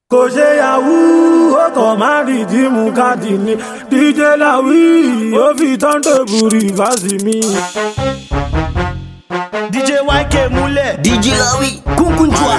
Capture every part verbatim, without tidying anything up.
kò ṣe yahoo ó kàn má dìdí mú káàdì ní D J Lawi ó fi tọ́ńtòbù rìvásì mi. D J Y K múlẹ̀. D J Lawi kúnkúnjúà.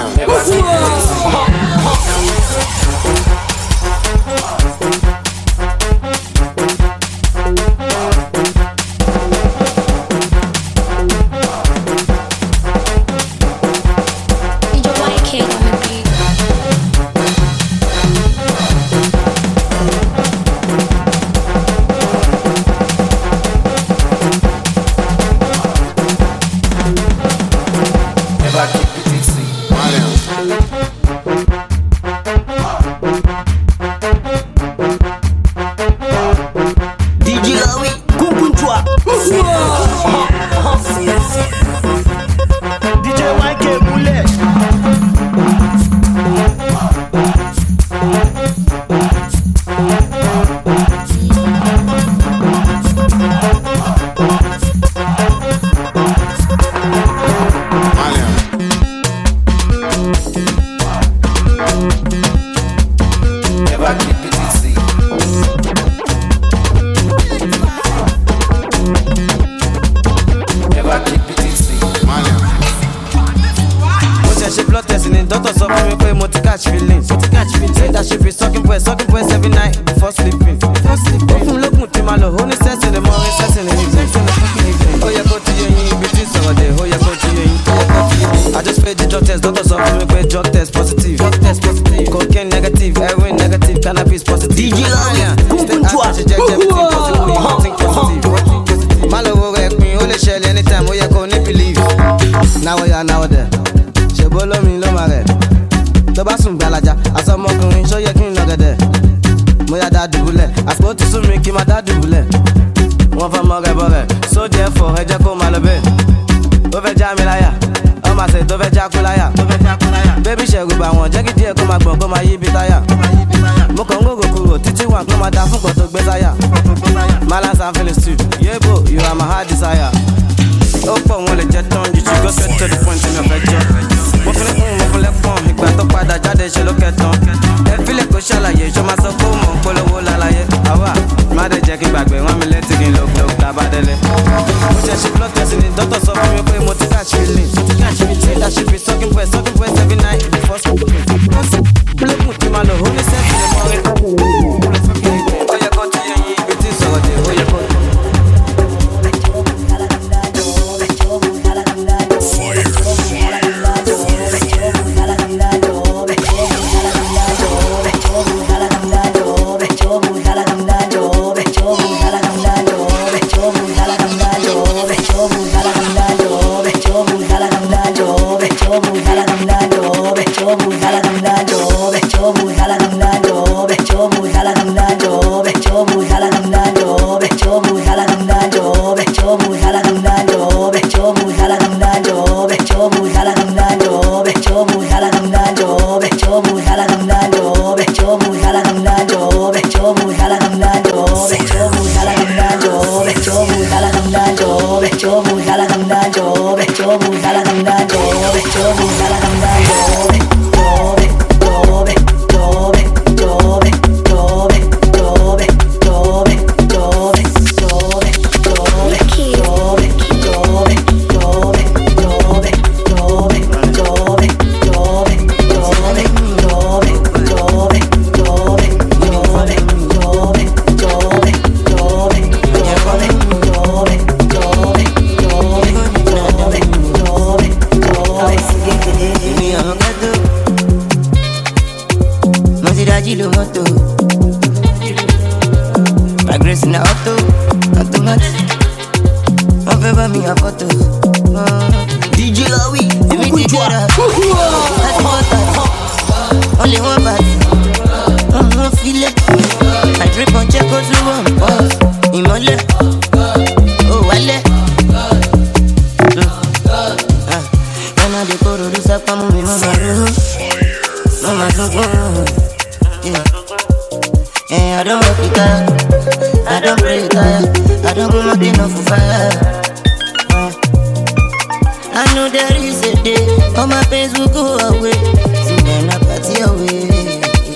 I know there is a day all my pains will go away. See, then I party away.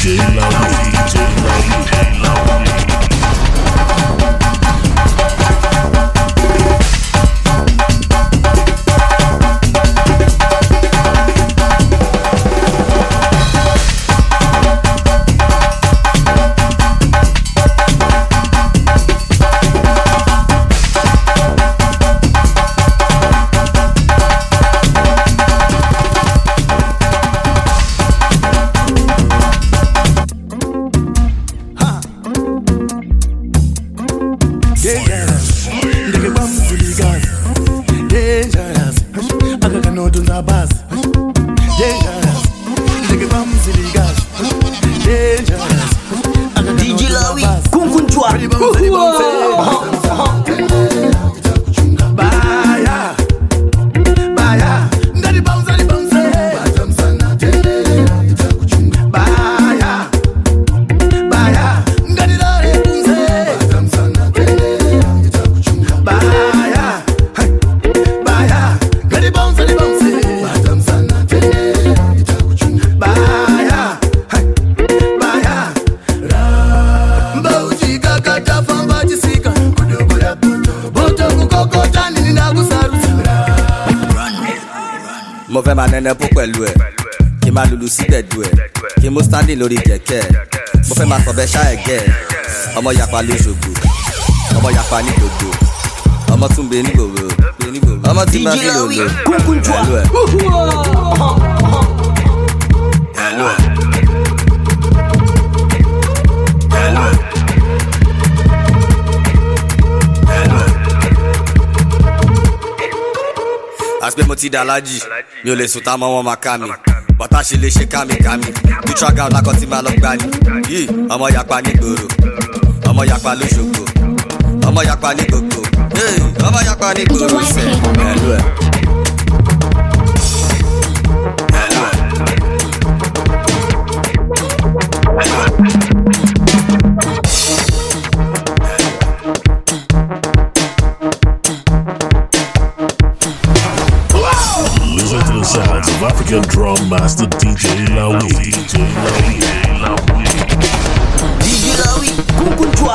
J Lowy, D J Lowy, D J Lowy. D J Lowy, Kunkunjwa. Mo fẹ́ máa nẹ́nẹ́ bó pẹ̀lú ẹ̀, kí n máa lùlù sí gbẹ̀du ẹ̀, kí n mú standing lórí kẹ̀kẹ́. Mo fẹ́ máa sọ̀bẹ̀ ṣá ẹ̀gẹ́ ẹ̀, ọmọ yapa lóṣogbo, ọmọ yapa ní gbogbo, ọmọ tún bẹ ní gbòòrò, ọmọ tí máa fi lòlò pẹ̀lú ẹ̀. Pẹ̀lú ẹ̀. Àti pé mo ti dàlájì, mi ò lè sùn tá mọ́ wọn máa ká mi. Bọ́tà ṣe lè ṣe kámi-kámi, neutral ground lákọ̀ tí máa lọ gbá ni. Yìí, ọmọ yapa ní gbòòrò, ọmọ yapa lóṣogbo, ọmọ yapa ní gbogbo, ọmọ yapa ní gbòòrò sẹ̀. Pẹ̀lú ẹ̀. Pẹ̀lú ẹ̀. Listen to the sounds of African drum master D J Lowy, D J Lowy, D J Lowy. D J Lowy, Kunkunjwa.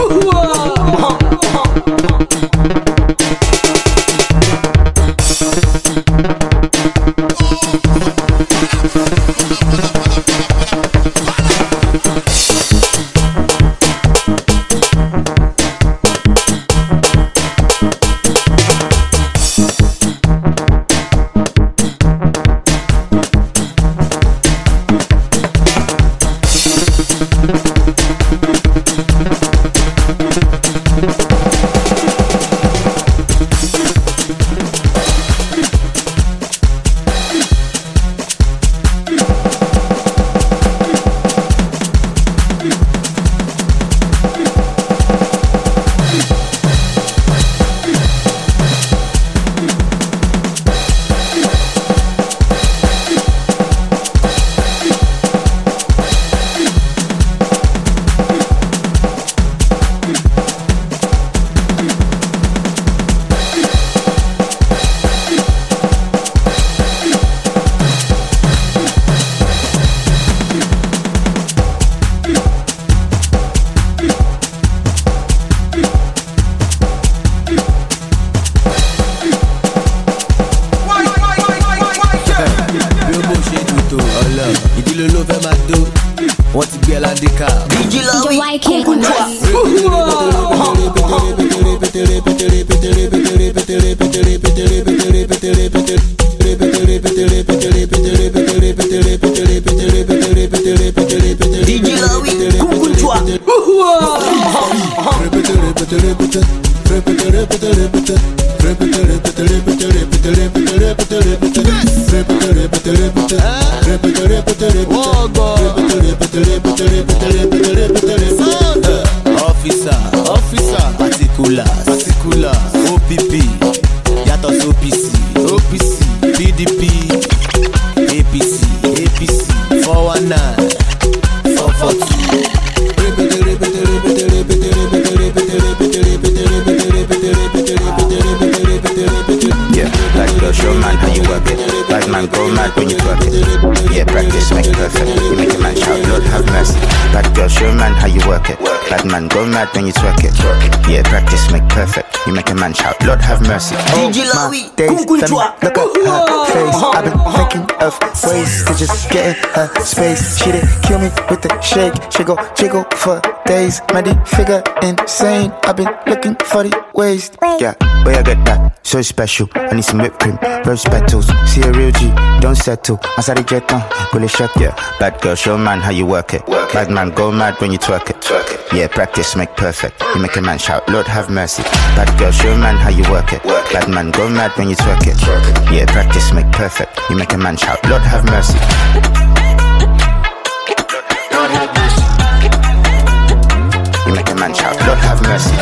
Ìdílé ló fẹ́ máa dó, wọ́n ti gbé ẹ láńdíkà. D J Lowy, Kunkunjwa. D J Lowy, Kunkunjwa. Officer, officer, particulars, particulars, O P P, yàtọ̀ sí O P C, O P C, P D P, A P C, A P C, four one nine, four four two. Yeah, like the show man, how you work it. Like man, go mad when you twerk it. Yeah, practice make perfect. You make a man shout, Lord have mercy. girl, show man how you work it. Bad man, go mad when you twerk it. Yeah, practice make perfect. You make a man shout, Lord have mercy. D J Lawi, Kunkunchwa. Look at her face. I've been thinking of ways to just get in her space. She did kill me with the shake. She go jiggle for days. My D figure insane. I've been looking for the ways. Yeah, where I get that? So special. I need some whipped cream, rose petals. See a real G, don't settle. I said it jet on, go le check. Yeah, bad girl, show man how you work it. Bad man, go mad when you twerk it. Yeah, practice make perfect. You make a man shout, Lord have mercy. Bad girl, show man how you work it. Bad man, go mad when you twerk it. Yeah, practice make perfect. You make a man shout, Lord have mercy. Lord have mercy. You make a man shout, Lord have mercy.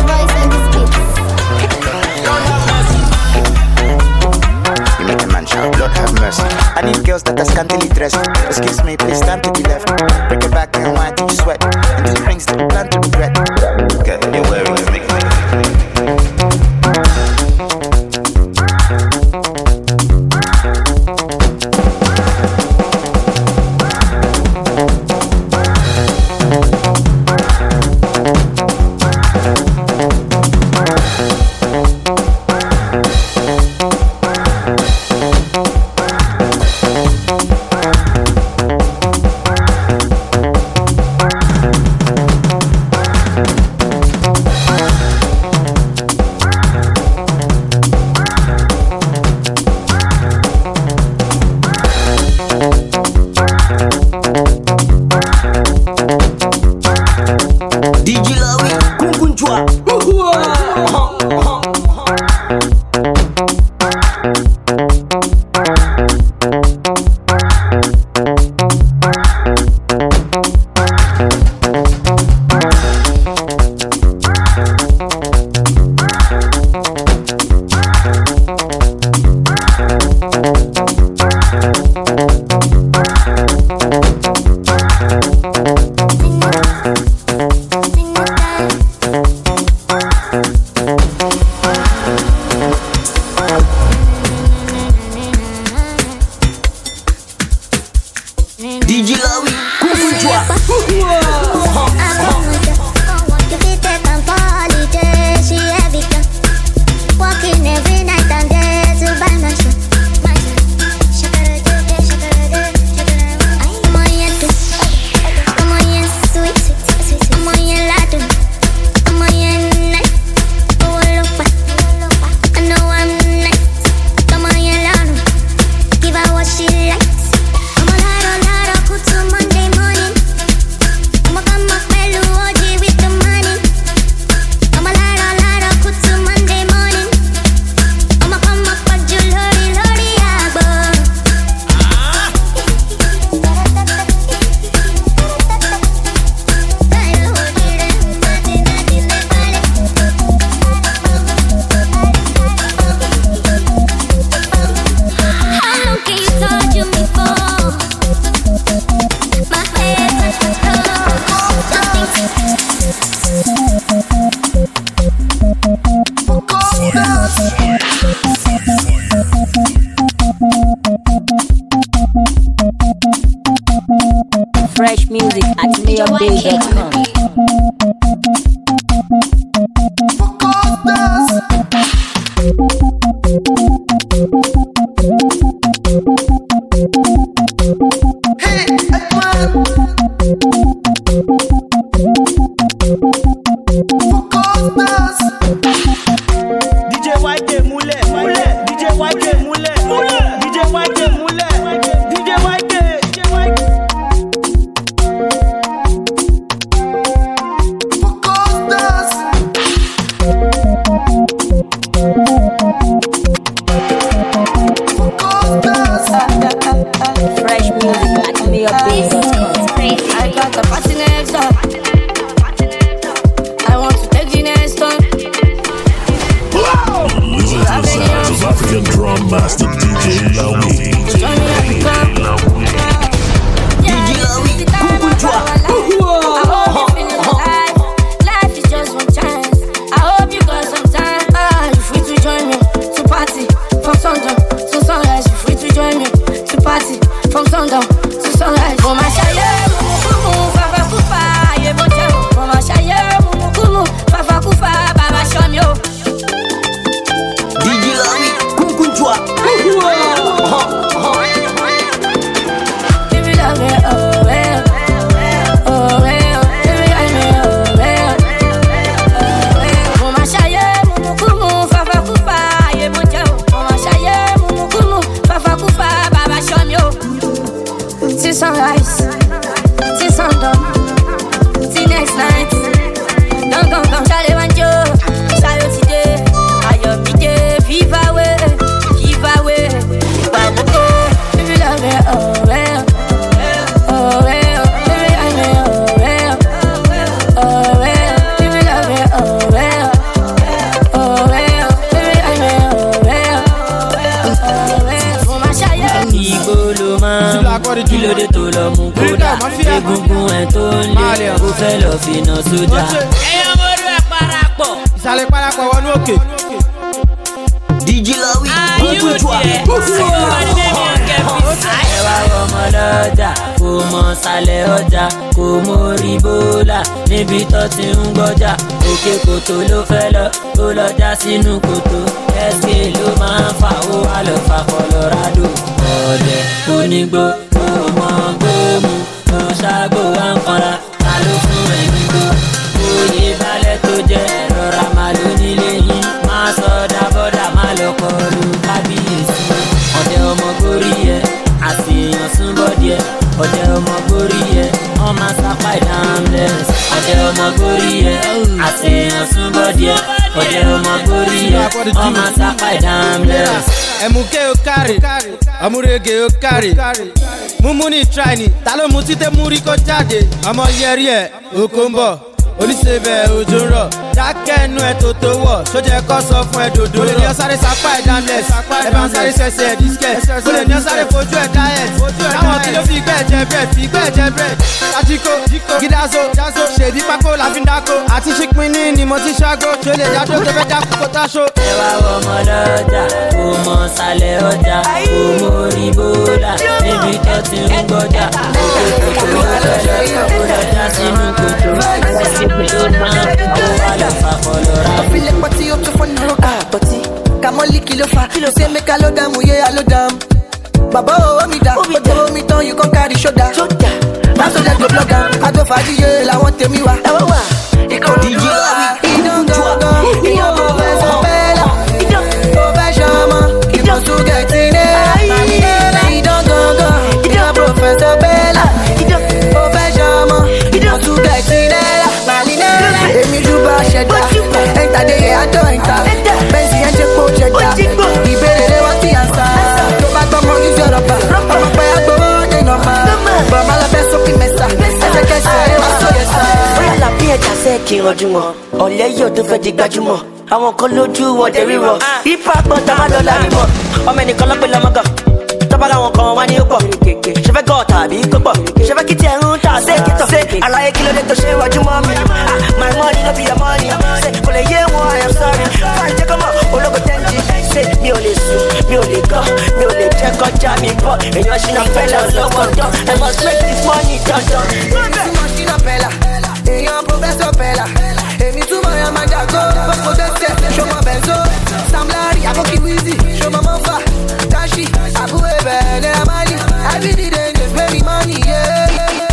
You make a man shout, Lord have mercy. I need girls that are scantily dressed. Excuse me, please stand to the left. Break it back and wine till you sweat. And this brings the plan to regret. Okay, you're wearing a make Fresh music at mayorday dot com. From sundown to sunrise, for my child, move, move, move, ogun ẹ̀ tó ń lé ó fẹ́ lọ fi iná sójà. ẹ̀yàn mo rú ẹ̀ parapọ̀. ìsàlẹ̀ parapọ̀ wọnú òkè. D J Lawi kúkú jù à. ẹ wá ọmọ lọ́jà kò mọ sálẹ̀ ọjà kò mórí bólà níbi tó ti ń gbọ́jà òkè kòtò ló fẹ́ lọ ó lọ́jà sínú kòtò ẹ̀sìn ló máa ń fà ó wà lọ fà Colorado. ọ̀dẹ̀ onígbó kò mọ gbóòmù kò ṣàgbó wá ń kanra ta ló fún ẹ̀mí gbó oyè balẹ̀ tó jẹ́ rọra máa ló nílé yín máa sọ dábọ́dà máa lọ kọlu kábíyèsí ọ̀dẹ̀ ọmọ gorí ẹ̀ àṣeyàn súnbọ́dí ẹ̀ ọ̀dẹ̀ ọmọ gorí ẹ̀ ọmọ sápá ìdáhùnlẹ̀s ọ̀dẹ̀ ọmọ gorí ẹ̀ àṣeyàn súnbọ́dí ẹ̀ ọ̀dẹ̀ ọmọ gorí ẹ̀ ọmọ sápá ìdáhùnlẹ̀s. ẹ̀mùkẹ́ o kárí ọmúrege o kárí múmú ní tíráìnì ta ló mú títẹ́ mú rí kó jáde ọmọ yẹrí ẹ̀ oko ń bọ̀ oníṣẹ́bẹ̀ òjò ń rọ̀ dákẹ́ ẹnu ẹ̀ tó tó wọ̀ sójà ẹ̀kọ́ sọ fún ẹ̀ dòdò rọ̀ olè ní ọ̀sáré sapá ẹ̀ dánlẹ̀s ẹ̀ bá ń sáré sẹ̀sẹ̀ ẹ̀ dískẹ̀ olè ní ọ̀sáré fojú ẹ̀ dáẹ̀t táwọn kí ló fi gbẹ́ ẹ̀jẹ̀ brẹ̀ fi gbẹ́ ẹ̀jẹ̀ brẹ̀ tajiko gidazo ṣèbí pákó la fi ń dáko àti ṣípínní ni mo ti ṣágo ṣe lè yàtọ̀ tó fẹ́ dáko kó táṣó. ẹ wá ọmọ lọ́jà kò mọ sálẹ̀ ọjà kò mórí bólà níbi tó ti ń gbọ́jà òkè kòtò ló fẹ́ lọ kó lọ́jà sínú kòtò ẹ̀sìn ló máa ń kó wà lọ fà Colorado. File party up to fun rock ah party. Kamoli kilo fa kilo say make a load am yeah a load am. Baba oh mi da, oh mi ton you can carry shoulder. Shoulder. I so let go blog am. I go faji ye la want temi wa. E wa wa. D J Lawi. He don't go go. He don't go so bella. He don't go bashama. He don't to get in there. He don't go go. He don't Professor Bella. He don't go bashama. He don't to get in there. Malinela. Emi juba sheda. Enter the air, I don't enter. Benzi and check po check. Ibere want the answer. To back the money is your upper. I'm a pair of the number. But my love is so messa. As I can say, I saw yes. Bóyá la bí ẹja ṣe kí n rọjú mọ́. Ọ̀lẹ́ yóò tó fẹ́ di gbajúmọ̀. Àwọn kan lójú wọn dé rírọ̀. Ipa gbọ́n tá má lọ lárí mọ́. Ọmọ ẹnìkan lọ́pẹ́ lọ́mọ́gàn. Tọ́ba àwọn kan wá ní ó pọ̀. Ṣé fẹ́ gọ́ tàbí kó pọ̀? Ṣé fẹ́ kí tiẹ̀ ń tà sí èkìtọ̀? Àlàyé kí ló dé tó ṣe wájú mọ́ mi? My money no be your money. Kò lè yé wọn, I am sorry. Fáyì jẹ́ kọ́mọ̀ ológo tẹ́ǹtì. Ṣé mi ò lè sùn, mi ò lè gọ́, mi ò lè jẹ́ kọjá mi bọ̀. Èèyàn ṣìnà fẹ́lẹ̀ olóko dán. I must make this money dandan. Èèyàn ṣìnà fẹ́lẹ̀, èèyàn Professor Bella. Èmi túmọ̀ ya máa dàgbó. Gbogbo tẹ́tẹ̀, ṣọmọ Benzo. Sam Larry, Aboki Wizzy, ṣọmọ Mọ́fà. Tashi, Abu Ebe, Naira Marley. Every day they just pay me money, yeah.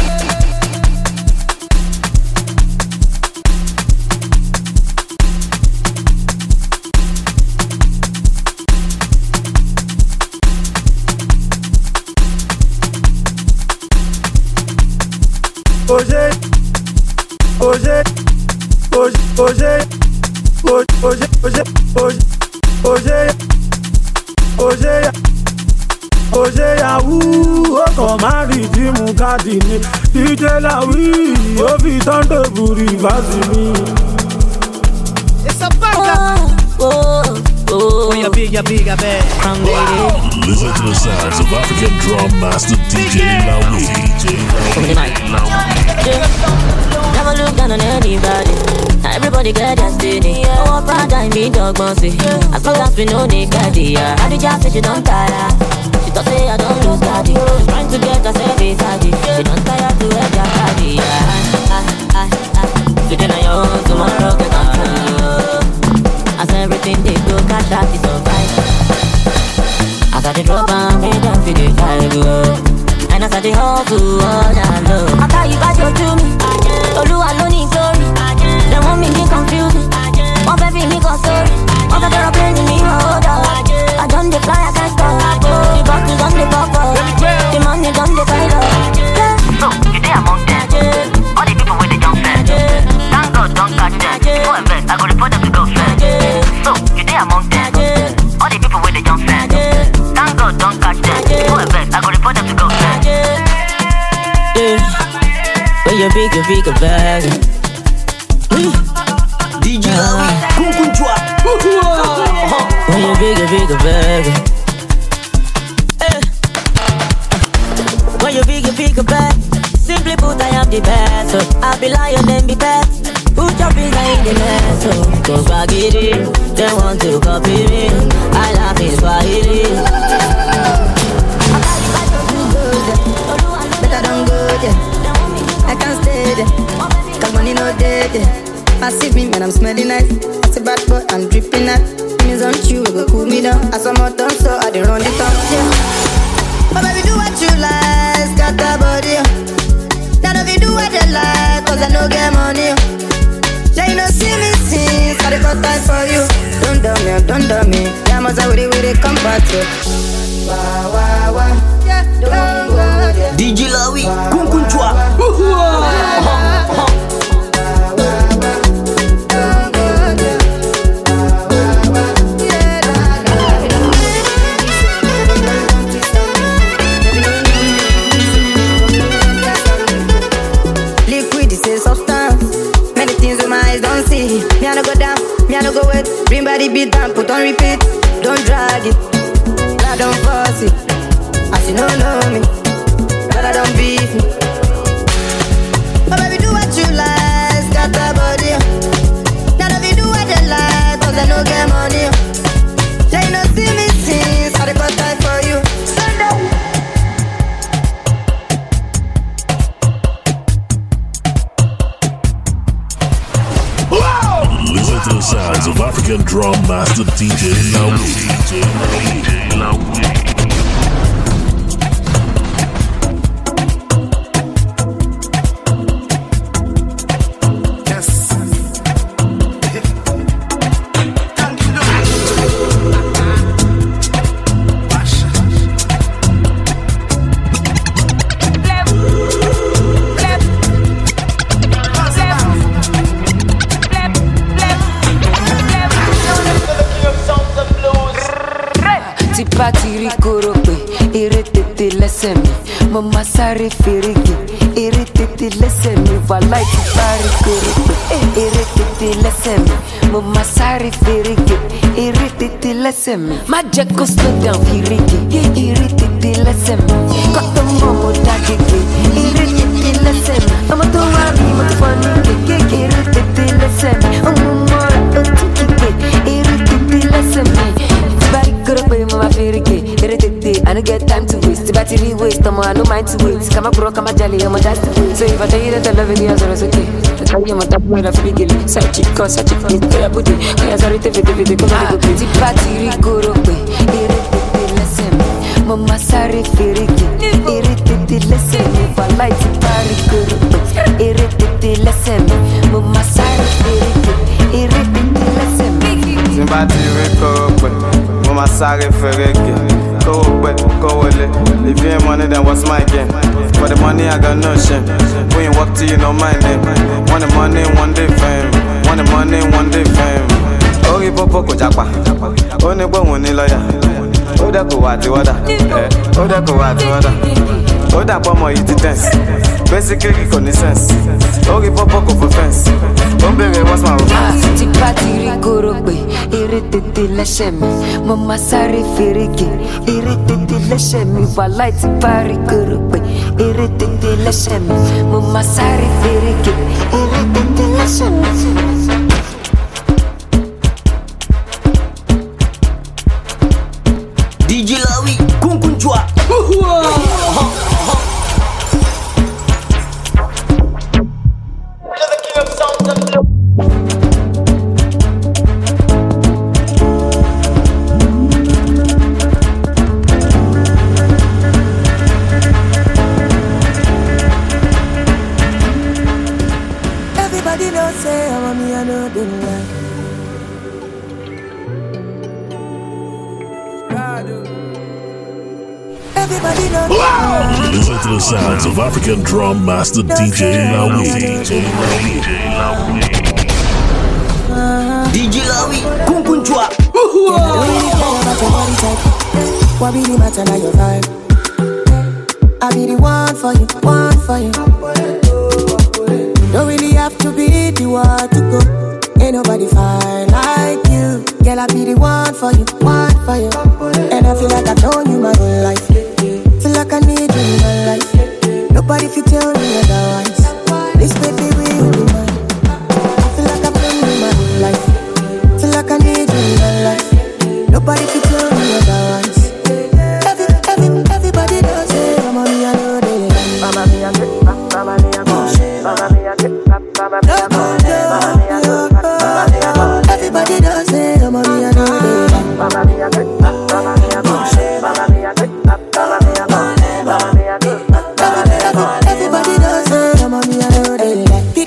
Oje, oje, oje, oje, oje, oje, oje, oje, oje, oje yahoo, ọkọ̀ máa rí tí mú káàdì ní D J Lawi, ó fi tọ́ńdò bùrì fásitì mi. It's a burger. Oh, oh, oh, you're big, you're big, I bet. Listen to the sounds of African drum master D J Lawi. D J Lawi. Never look down on anybody. Now everybody get their steady. Oh, I'm proud I mean dog bossy. As long as we know they got the yeah. I did just say she don't tire. She don't say I don't lose daddy. Trying to get us every daddy. She don't tire to have your daddy. Yeah. I, I, I. Today na your own, tomorrow get on you. As everything they go, cash out is alright. As I did drop and made them feel the vibe. And as I did hustle all that love. After you got your to me, Oluwa no need glory. They want me to confuse me. One baby me go sorry. One baby they're playing me hold up. I done the fly, I can't stop. The bottles on the bubble. The money done the pile up. So, you there among them? All the people with the jump fast. Thank God don't catch them. Go and bet, I go report them to go fast. So, you there among them? All the people with the jump fast. Thank God don't catch them. Go and bet, I go report them to go fast. Yeah. When you're big, you're big, you're bad. D J Lawi, kúkú jù à. When you're big, you're big, you're bad. When you're big, you're big, you're bad. Simply put, I am of the best. So I be lion, then be best. Put your finger in the mess. So cause baggy, they want to copy me. I laugh in Swahili. Better don't go there. I can't stay there. Cause money no dead there. Passive me, man, I'm smelling nice. I say bad boy, I'm dripping nice. Means on you, it go cool me down. I saw my thumb, so I didn't run the top, yeah. But baby, do what you like, got that body. Now if you do what you like, cause I no get money. Yeah, you know, see me since I got time for you. Don't do me, don't do me. Yeah, must have with it, come back to. Wah, wah, wah. Yeah, don't go there. D J Lawi, Kunkunchwa. Me I no go down, me I no go wait. Bring body beat down, put on repeat. Don't drag it, I don't force it. As you don't know me, but I don't beat me. Oh baby, do what you like, scatter body. Now if you do what you like, cause I no get money. Yeah, you know see me since I got time for you. Listen to the sounds of African drum master D J Lawi. D J Lawi. Tipatiri korope, irritete lẹ́sẹ̀ mi. Mo ma sáré ferege, irritete lẹ́sẹ̀ mi. Wàláì tipari korope, irritete lẹ́sẹ̀ mi. Mo ma sáré ferege, irritete lẹ́sẹ̀ mi. Má jẹ́ kó slow down ferege, irritete lẹ́sẹ̀ mi. Kọ́tọ́ mọ́ mo dá gègé, irritete lẹ́sẹ̀ mi. Ọmọ tó wá rí mo tó fọ́ ní gègé, irritete lẹ́sẹ̀ mi. Ọmọ mọ́ra ó tún kígbe, irritete lẹ́sẹ̀ mi. Tipari korope, mo ma ferege, irritete. I don't get time to waste. Tipari waste, ọmọ I no mind to wait. Kama bro, kama jolly, ọmọ just to wait. So if I tell you that I love you, it's okay. I tell you I'm a top man of big gilly. Such chick, such chick, it's fair booty. I sorry to fit the video, come on, go play. Tipari korope, irritete lẹ́sẹ̀ mi. Mo ma sáré ferege, irritete lẹ́sẹ̀ mi. Wàláì tipari korope, irritete lẹ́sẹ̀ mi. Mo ma sáré ferege, irritete lẹ́sẹ̀ mi. Tipari korope, mo ma sáré ferege. Go away, go away. If you ain't money, then what's my game? For the money, I got no shame. When you walk to you know my name. Want the money, one day fame. Want the money, one day fame. Oh, you popo ko japa. Oh, ne bo woni lawyer. Oh, da ko wa ti wada. Eh, oh, da ko wa ti wada. Oh, da po mo yi ti dance. Basically, kò ní sense. Oh, you popo ko for fence. Oh, baby, what's my romance? Tipatiri korope, irritete lẹ́sẹ̀ mi. Mo ma sáré ferege, irritete lẹ́sẹ̀ mi. Wàláì tipari korope, irritete lẹ́sẹ̀ mi. Mo ma sáré ferege, irritete lẹ́sẹ̀ mi. D J Lawi, Kunkunchwa. Everybody don't say I want me, I know they like. Everybody don't Wow! Listen to the sounds of African drum master D J Lawi. D J Lawi. D J Lawi, Kunkunchwa. What be the matter now your vibe? I be the one for you, one for you. Don't really have to be the one to go. Ain't nobody fine like you. Girl, I be the one for you, one for you. And I feel like I've known you my whole life. Feel like I need you in my life. Nobody fit tell me otherwise.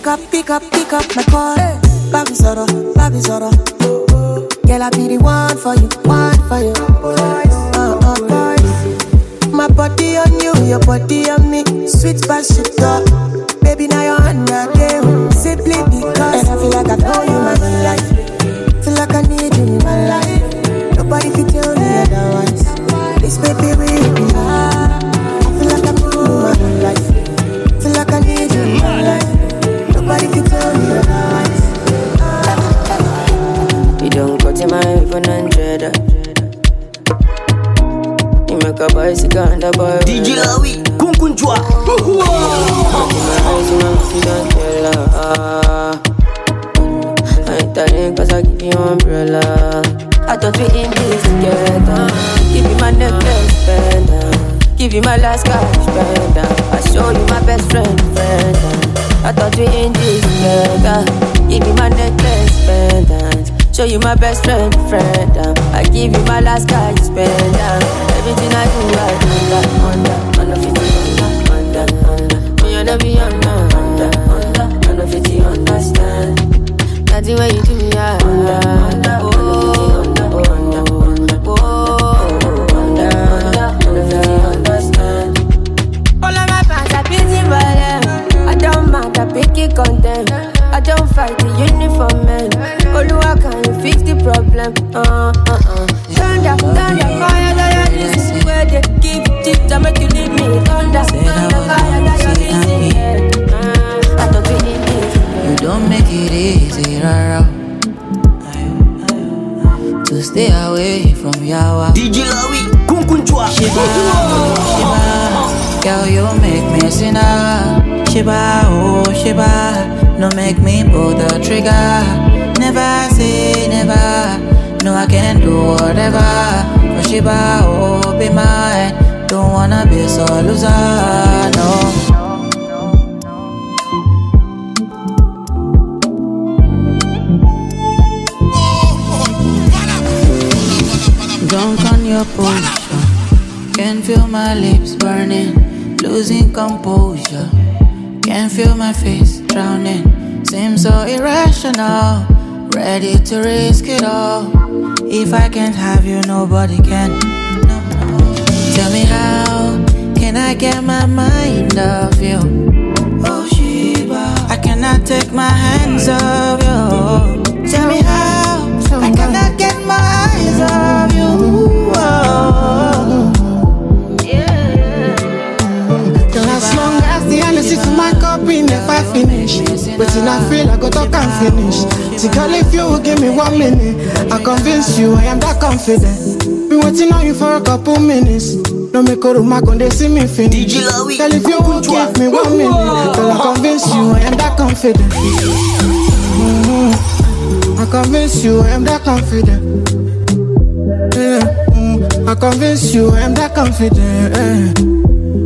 pick up, pick up, pick up my call. Baby Zoro, baby Zoro. Girl, I be the one for you, one for you. Uh, uh, boys. My body on you, your body on me. Sweet by sugar. Baby, now you're under game. Simply because. And I feel like I know you my whole life. Feel like I need you in my life. Nobody can tell me otherwise. This baby will be high. I feel like I know you my whole life. Feel like I need you in my life. Nobody can tell me otherwise. You don't cut in my iPhone and cheddar. You make a bicycle and a boy. D J Lawi, Kunkunjwa. I ain't telling cause I give you umbrella. I thought we in this together. Give you my necklace, pendant. Give you my last cash, pendant. I show you my best friend, friend. I thought we in this together. Give you my necklace, pendant. Show you my best friend, friend. I give you my last cash, pendant. Everything I do, I do that under, under fifty, under, under, under. Me and be under, under, under, under fifty, understand. Nothing when you do me, I under, under, oh, under, under, under, oh, under, under, under fifty, understand. All of my fans are busy for them. I don't mind, I pick it content. I don't fight the uniform man. Oluwa, can you fix the problem? Uh, uh, uh. Thunder, thunder, fire, that you're missing. Where they give it, I make you leave me. Thunder, thunder, fire, that you're missing. Uh, I thought we need this. You don't make it easy, rara. To stay away from Yawa. D J Lawi, Kunkunjwa. Shiba, Shiba, girl, you make me sinner. Shiba, oh Shiba. No make me pull the trigger. Never say never. No, I can do whatever. But Shiba, oh, be mine. Don't wanna be so loser, no. Drunk on your potion. Can feel my lips burning. Losing composure. Can feel my face drowning. Seems so irrational. Ready to risk it all. If I can't have you, nobody can. No, no. Tell me how can I get my mind off you? Oh Shiba, I cannot take my hands off you. Tell me how I cannot get my eyes off you. Oh. As long as the energy to my cup in if I finish. But in I feel I go talk and finish. See girl, if you will give me one minute, I convince you I am that confident. Been waiting on you for a couple minutes. No make a room, I can they see me finish. Girl, if you will give me one minute, girl, I convince you I am that confident. Mm-hmm. I convince you I am that confident. Yeah. Mm-hmm. I convince you I am that confident. Yeah.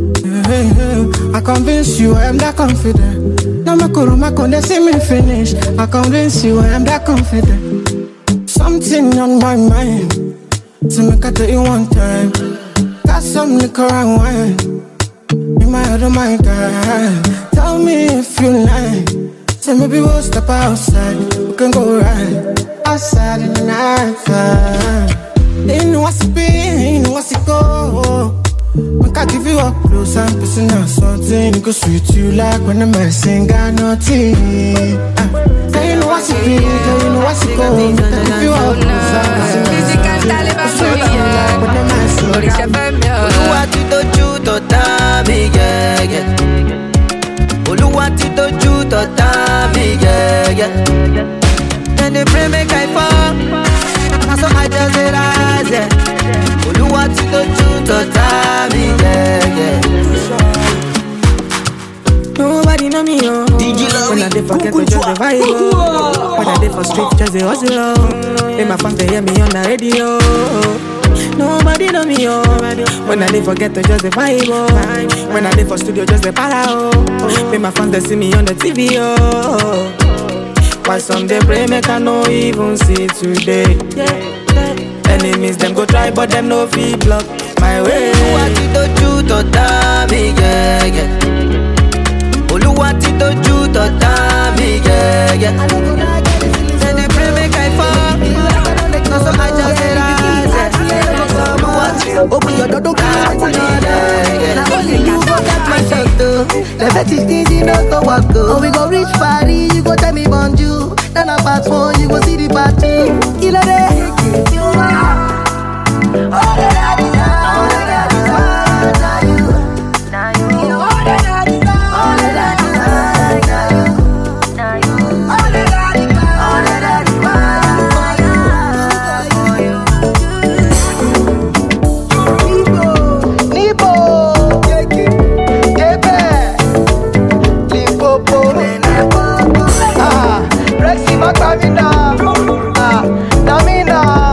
I convince you I am that confident. No make a room, I can they see me finish. I convince you I am that confident. Something on my mind, so make I tell you one time. Got some liquor and wine in my head, oh my God. Tell me if you like. Say maybe we'll step outside. We can go right outside in the night time. You know what's been, you know what's it go. Make I give you up close and personal something. Go sweet you like when the medicine got nothing. uh, Say you know what's it been, girl, you know what's it go. Make I give you up close and personal. Go sweet you like when the medicine got nothing. Oluwa ti dojú tọ̀tá mi, yeah, yeah. Oluwa ti dojú tọ̀tá mi, yeah, yeah. And they pray make I fall, and so I just rise, yeah. Oluwa ti dojú tọ̀tá mi, yeah, yeah. Nobody know me, oh. When I dey forget to just the vibe, oh. When I dey for street, just the hustle, oh. When my fans they hear me on the radio, oh. Nobody know me, oh. When I dey forget to just the vibe, oh. When I dey for studio, just the para, oh. When my fans they see me on the T V, oh. Why some they pray make I no even see today. Enemies them go try, but them no fee block my way. Oluwa ti dojú tọ̀tá mi, yeah, yeah. Oluwa ti dojú tọ̀tá yeah. Then they pray make I fall. No, so I just say that. Open your door, don't come to me. Now only you go get my shot too. The fetish easy, not to walk go. Oh, we go reach Paris, you go tell me bonjour. Then I pass one, you go see the party. Kill a day, you are. All that I desire, all that I desire, now you, now you. All that I desire, all that I desire, now you, now you. All that I desire, all that I desire, Nibo, Ebe, Limpopo, ah, Rexy Macamina, ah, Namina.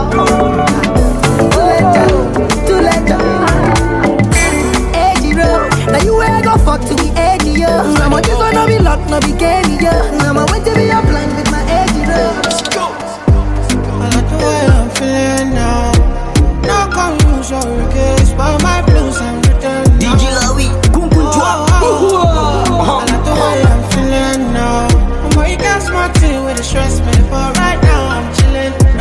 I'm on this one, no be luck, no be candy, yeah. I'm on to be a plan with my edgy road. Let's go. I like the way I'm feeling now. No confusion, case, but my blues I'm written. D J Lawi, Kunkunjwa. I like the way I'm feeling now. I'm more you got smart thing with the stress, man. But right now I'm chilling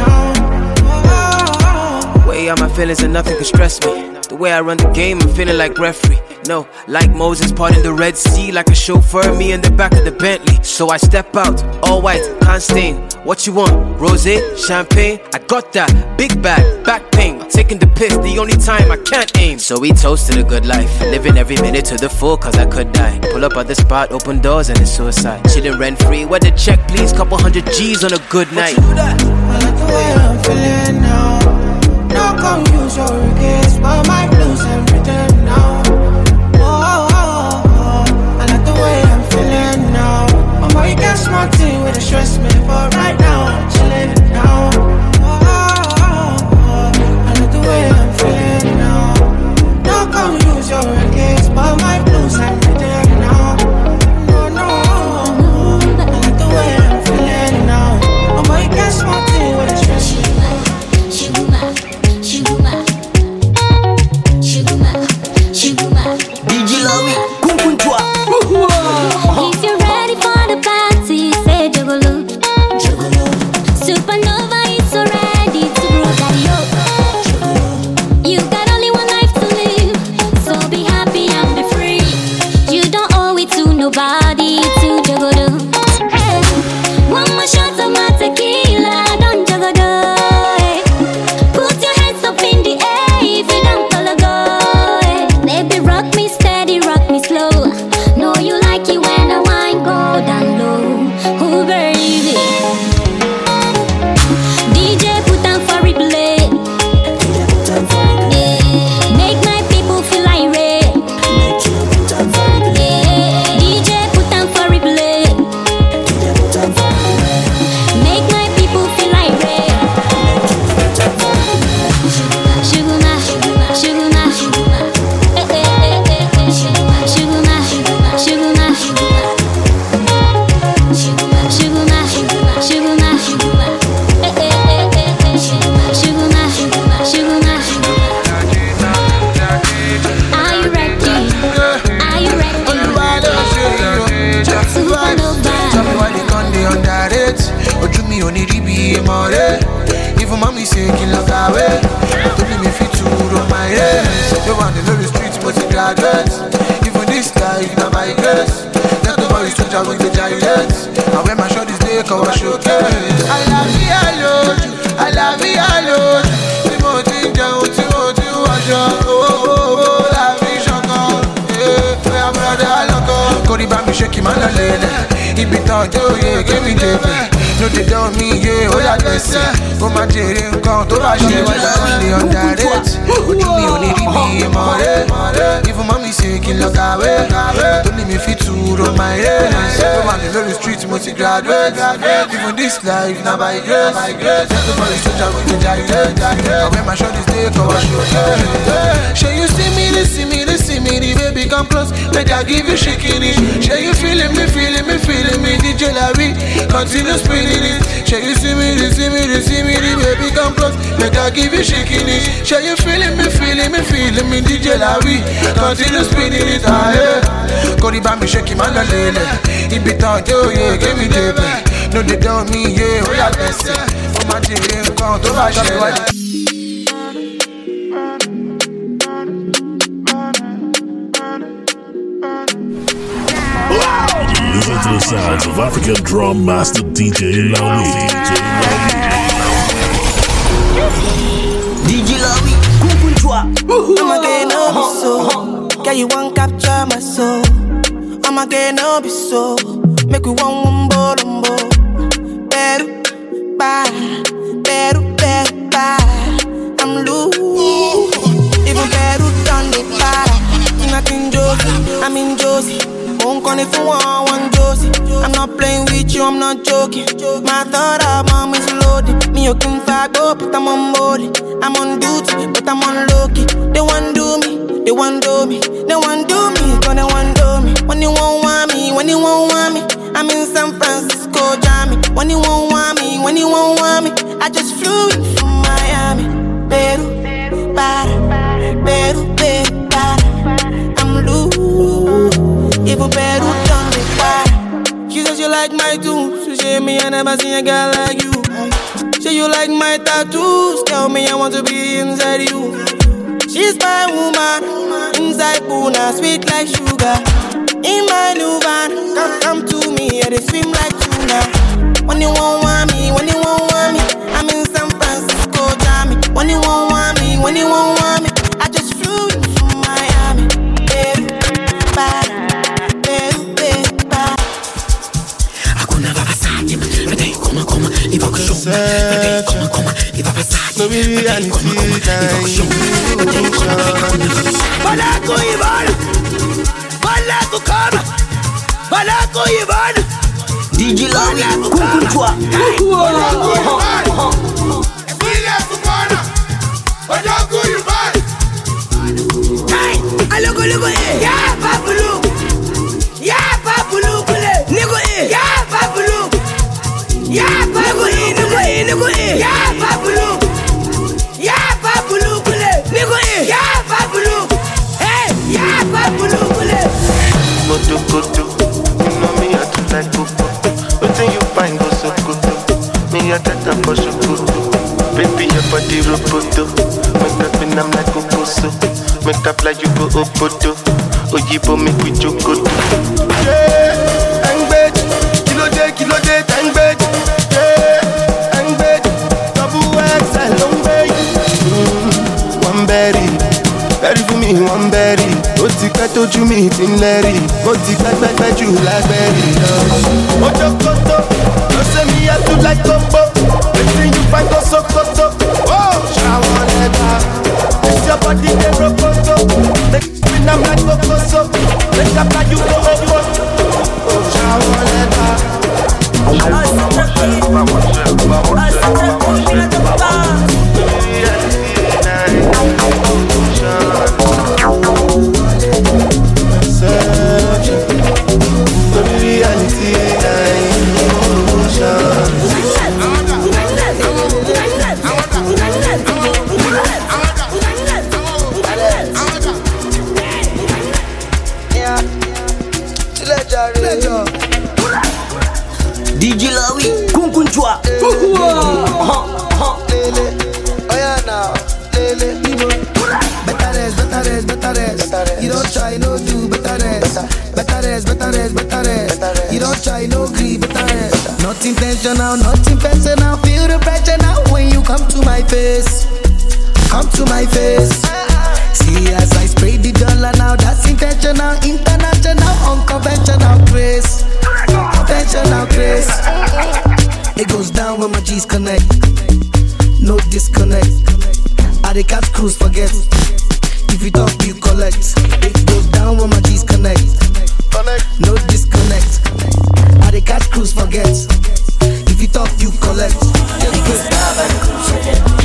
now. Way out my feelings and nothing can stress me. The way I run the game, I'm feeling like referee. No, like Moses parting the Red Sea, like a chauffeur, me in the back of the Bentley. So I step out, all white, can't stain. What you want? Rosé, champagne? I got that. Big bag, back pain. Taking the piss, the only time I can't aim. So we toasted a good life, living every minute to the full, cause I could die. Pull up at the spot, open doors, and it's suicide. Chilling rent free, where the check please, couple hundred G's on a good night. I like the way I'm feeling now. No confusion, case, but my blues I'm written now. You got smart thing with a stress me, but right now I'm chilling now. Oh, oh, oh, oh. I know the way I'm feeling now. No come use your case, but my blues I'm written now. No, no, oh, oh. I know the way I'm feeling now. Oh, but you got smart thing with a stress me. Shuguma, shuguma, shuguma, shuguma. D J Lawi, Kunkunjwa. If you're ready for the party, say juggle. Supernova is so ready to groove that yo. You got only one life to live, so be happy and be free. You don't owe it to nobody to juggle. One more shot of my tequila, don't juggle. Put your hands up in the air if you don't follow go. Baby, rock me steady, rock me slow. Know you like it when the wine go down low. Oh baby, D J put on for replay. Yeah. Make my people feel irate. Yeah. D J put on for replay. Make my people feel irate. Shuguma, shuguma, eh eh eh eh eh. Shuguma, shuguma, shuguma, shuguma, eh eh eh eh eh. Shuguma, shuguma. Are you ready? Are you ready? Supernova. Tell me why they can't they underrate. Ojú mi ò ní rí bí èèmọ̀ rẹ̀. Even mommy say kí n lọ kàwé. Tóbi mi fi tu ro my race. They want the lórí street mo ti graduate. Even this life na my grace. Let the boys to jam with the giants. And when my shot is there, come and showcase. I love you, I love you. I love you, I love you. Tí mo ti ń jẹun, tí mo ti ń wọjọ. Oh, oh, oh, la fi ṣọ̀kan. Eh, oya brother, lọ́kọ̀. Kórìí bá mi ṣe kì í máa lọ lélẹ̀. Ibi tán jẹ́ òye kémi débẹ̀. No dey tell me, yeah, ó yà tẹ̀sẹ̀. Ó máa jèrè nǹkan tó bá ṣe wọ́n lọ́wọ́ ní underrate. Ojú mi ò ní rí bí èèmọ̀ rẹ̀. Even mommy say kí n lọ kàwé. Tó ní mi fi tu ro my race. Ó máa ní lórí street mo ti graduate. Even this life na by grace. Everybody soldier with the giant. And when my shot is there, come and show. Shey you see me, they see me, they see me. The baby come close, make I give you shaking it. Shey you feeling me, feeling me, feeling me. D J Lawi, continue spinning it. Shey you see me, they see me, they see me. The baby come close, make I give you shaking it. Shey you feeling me, feeling me, feeling me. D J Lawi, continue spinning it. Ah yeah. Kórìí bá mi ṣe kì í máa lọ lélẹ̀. Ibi tán jẹ́ òye kémi débẹ̀. No, they tell me, yeah, oh yeah, best. Oh my dear, come to my share. Listen to the sounds of African drum master D J Lawi. D J Lawi, Kukunchwa. I'm again, no be so. Girl, you want capture my soul. I'm again, no be so. Make we one wumbo lumbo. Beru, bye. Beru, beru, bye. I'm loose. Even beru done the para. Nothing Josie, I'm in Josie. Won't call if you want one Josie. I'm not playing with you, I'm not joking. My thought of mom is loaded. Me you can fight up, but I'm on board. I'm on duty, but I'm on low-key. They want do me, they want do me. They want do me, but they want do me. When you won't want me, when you won't want me, I'm in San Francisco, Jammy. When you won't want me, when you won't want me, I just flew in from Miami. Peru, para, Peru, Peru, para. I'm loose. Even Peru done me para. She says you like my tunes. She say me I never seen a girl like you. Say you like my tattoos. Tell me I want to be inside you. She's my woman. Inside Puna, sweet like sugar. In my new van, come, come to me, yeah, they swim like tuna. When you won't want me, when you won't want me, I'm in San Francisco, Jammy. When you won't want me, when you won't want me, I just flew in from Miami. Peru, para, Peru, Peru, para. Hakuna vavasati, vedei come come, li va con vedei come come, li va passati, vedei come come, li va con vedei come come. Balako Ivan, Balako Kama, Balako Ivan, D J Lawi, Kukunchwa. Balako Ivan, Balako Kama, Balako Ivan. Hey, alogo logo eh, ya babulu, ya babulu kule, nigo eh, ya babulu, ya babulu nigo eh, nigo eh, ya babulu, ya babulu kule, nigo eh, ya babulu. Yeah, babulu kule. Goto goto, you know me I too like goto. Wetin you find go so goto? Me I get a for goto. Baby your body roboto, make up in I'm like kokoso. Make up like you go obodo. Oyibo make we jogoto. Yeah, angbeji, kilo day, kilo day, angbeji. Yeah, angbeji, double X L angbeji. One berry. Berry for me, one berry. Ó ti pẹ́ tójú mi ti ń lẹ́rì. Ó ti pẹ́ pẹ́pẹ́ jù lágbẹ́rì lọ. Ojo koto, ló ṣe mi yẹ tún láì kókó. Wetin you find go sokoto? Ṣàwọn lẹ́gbà. It's your body dey rokoto. Take spin am like kokoso. Make up like you go oko. Ṣàwọn lẹ́gbà. D J Lawi, Kukunchwa. Oh yeah now, lele. Better rest, better rest, better rest. You don't try, no do, better rest. Better rest, better rest, better rest. You don't try, no grieve, better rest. Not intentional, not personal. Feel the pressure now when you come to my face. Come to my face. See as I spray the dollar now, that's intentional, international, unconventional grace. Conventional grace. It goes down when my G's connect. No disconnect. I the catch cruise forget. If you talk, you collect. It goes down when my G's connect. No disconnect. I the catch cruise forget. If you talk, you collect. It goes down when cruise.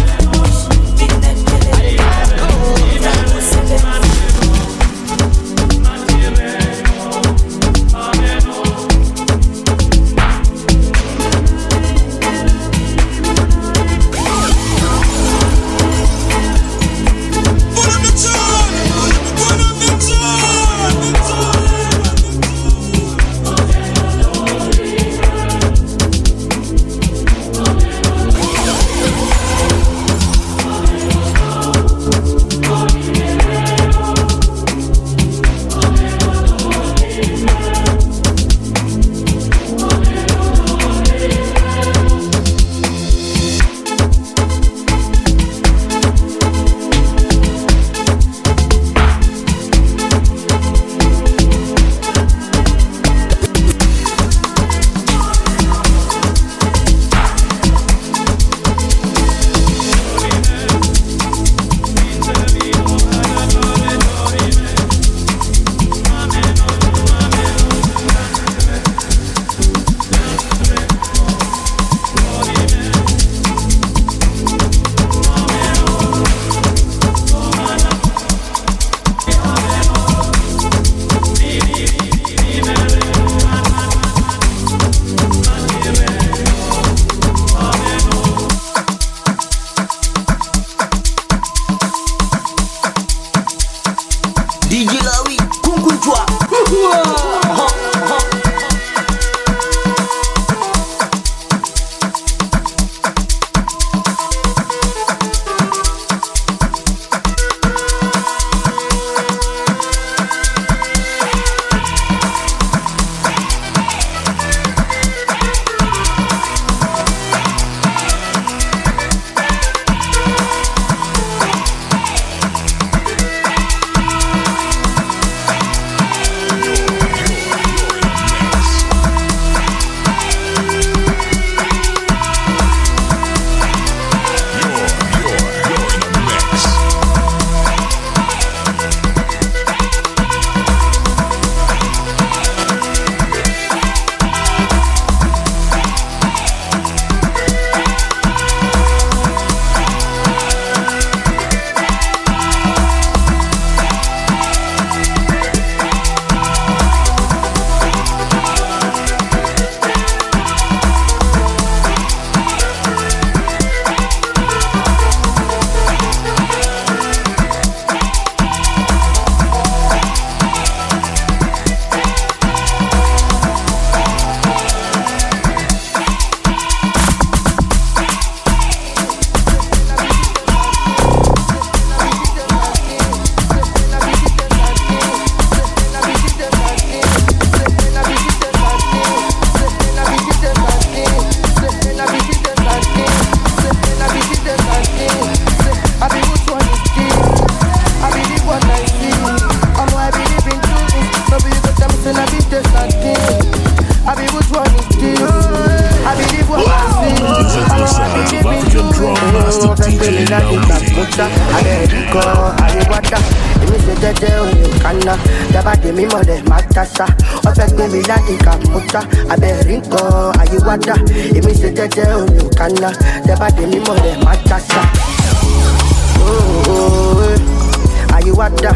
mucha, America, Ariwata. Emi se jeje oyin kana, daba de mi mo de matasa. O fe gbe mi lati ka mucha, America, Ariwata. Emi se jeje oyin kana, daba de mi mo de matasa. Oh oh, Ariwata.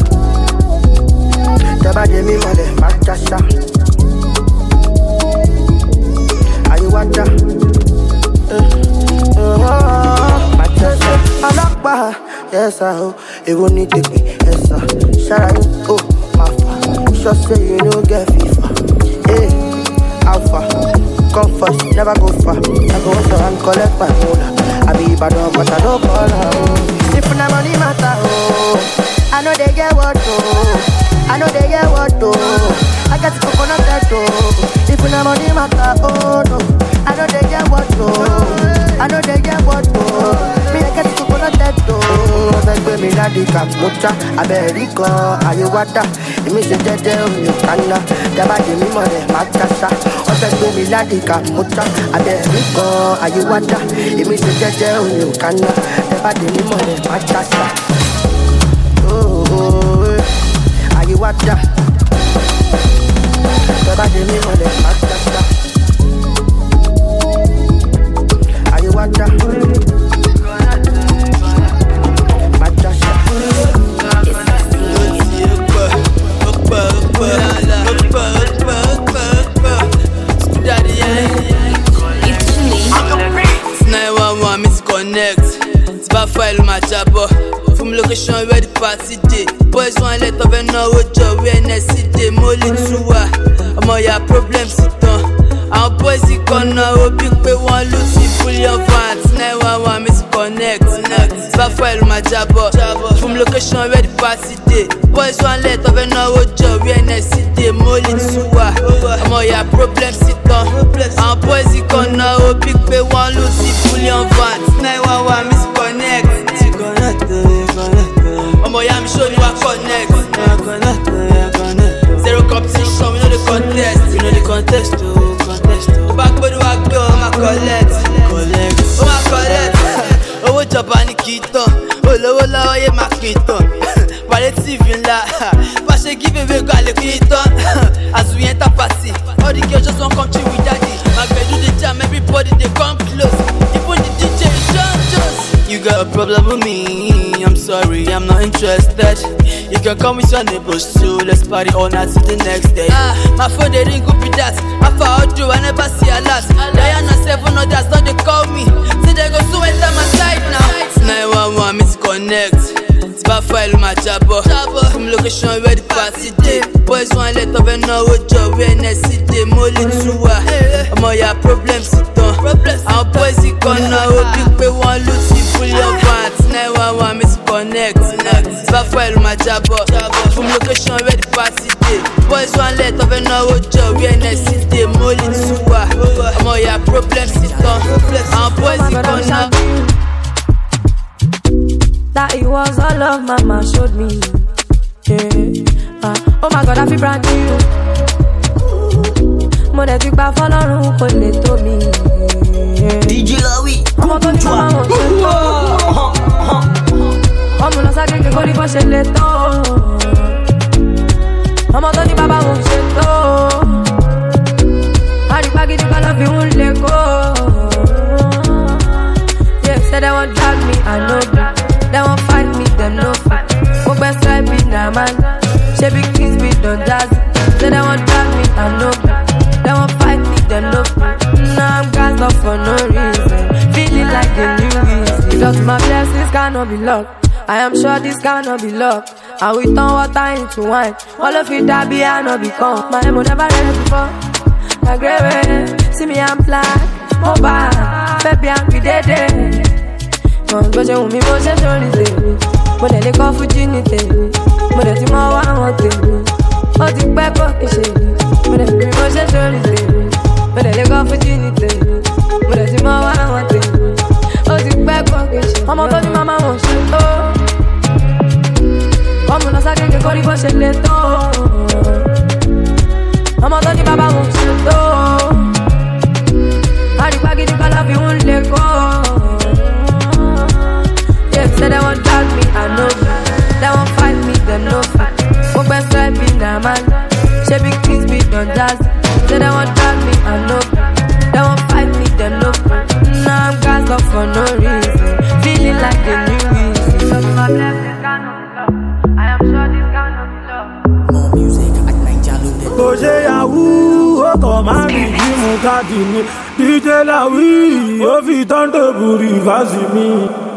Daba de mi mo de matasa. Ariwata. Alakba, yes I ho. Even need to be yes I. Shine, oh my fa. Just say you no get FIFA. Hey, Alpha, come first, never go far. I go so and collect my mola. I be bad but I don't call her. If na money matter, oh, I know they get what oh. I know they get what oh. I got the coconut that oh. If na money matter, oh no. I know they get what oh. I know they get what oh. Me I get the coconut that oh. Like me na di kamucha, America, Ariwata. Me se jeje oyin kana, daba de mi mo de matasa. O fe gbe mi la di kamucha, America, Ariwata. Me se jeje oyin kana, daba de mi mo de matasa. Oh oh, Ariwata. Daba de mi mo de matasa. Ariwata. Misconnect, it's about file my job. From location where the party day. Boys want let of no job where next day. Molly Tua, I'm all your problems sit down. Our boys he gonna oh big pay one loot full your vans. nine one one misconnect, it's about file my job. From location where the party day. Boys want let of no job where next day. Molly Tua, I'm all your problems sit down. Our boys he gonna oh big pay one loot full your vans. nine one one misconnect. I'm boy, I'm sure you are connect. Zero competition, we know the contest. We know the contest, oh, contest. Oh, back body, back door, my collect. Oh, my collect. Oh, what job on the keto? Oh, low, low, yeah, my keto. Palliative in la. But she give away, got the keto. As we enter party, all the girls just want come chill with daddy. My bed do the jam, everybody they come close. Even the D J, John Jones. You got a problem with me, I'm sorry, I'm not interested. You can come with your neighbors too, let's party all night till the next day. Ah, my phone they ring, go be that. I found you, I never see a lot. Diana seven others, now they call me. Say they go so enter my side now. nine one one misconnect, it's about file my job. From location where the party day. Boys want let of no job where next day. Molly Tua, I'm all your problems sit down. Our boys he gonna oh big pay one loot full your vans. nine one one misconnect, it's about file my job. From location where the party day. Boys want let of no job where next day. Molly Tua, I'm all your problems sit down. Our boys he gonna. That it was all love mama showed me. Yeah. Uh, oh my God, I feel brand new. Mo de ti gba fọlọ́run kò lè tó mi. D J Lawi, ọmọ tó ní mama wọn ṣe tó. Ọmọ lọ sáré kékeré ní bó ṣe lè tó. Ọmọ tó ní bàbá wọn ṣe tó. Àrígbá gidi kan lọ fi ń lè kó. Yeah, say they won't drag me, I know that. They won't fight me, them no fight. Go best I be na man. She big kids be done jazz. Say they won't drag me, I know that. They won't fight me, them no fight. Now I'm gassed up for no reason. Feeling like a new reason. Just my blessings cannot be locked. I am sure this cannot be locked. And we turn water into wine. All of it that be I not become. My emo never read before. My grave, see me I'm black. Mobile, baby I'm be dead. Bó ṣe wù mí bó ṣe sórí tèmi. Mo dẹ̀ lè kọ́ fújì ní tèmi. Mo dẹ̀ ti mọ wá àwọn tèmi. Ó ti pẹ́ kó kì í ṣe mí. Mo dẹ̀ fi bó ṣe sórí tèmi. Mo dẹ̀ lè kọ́ fújì ní tèmi. Mo dẹ̀ ti mọ wá àwọn tèmi. Ó ti pẹ́ kó kì í ṣe mí. Ọmọ tó ní màmá wọn ṣe tó. Ọmọ náà sá kékeré kó rí bó ṣe lè tó. Ọmọ tó ní bàbá wọn ṣe tó. Àrígbá gidi kan láfi ń lè kó. Say they want don't jazz. Say they want drag me, I know. They want fight me, them no. Now I'm gassed up for no reason. Feeling like a new reason. My blessings can't love. I am sure this can't love. More music at Niger Loaded. Oje Yahoo, o ko ma ri ji mu kadi mi. D J Lawi, o fi ton to buri vasi mi.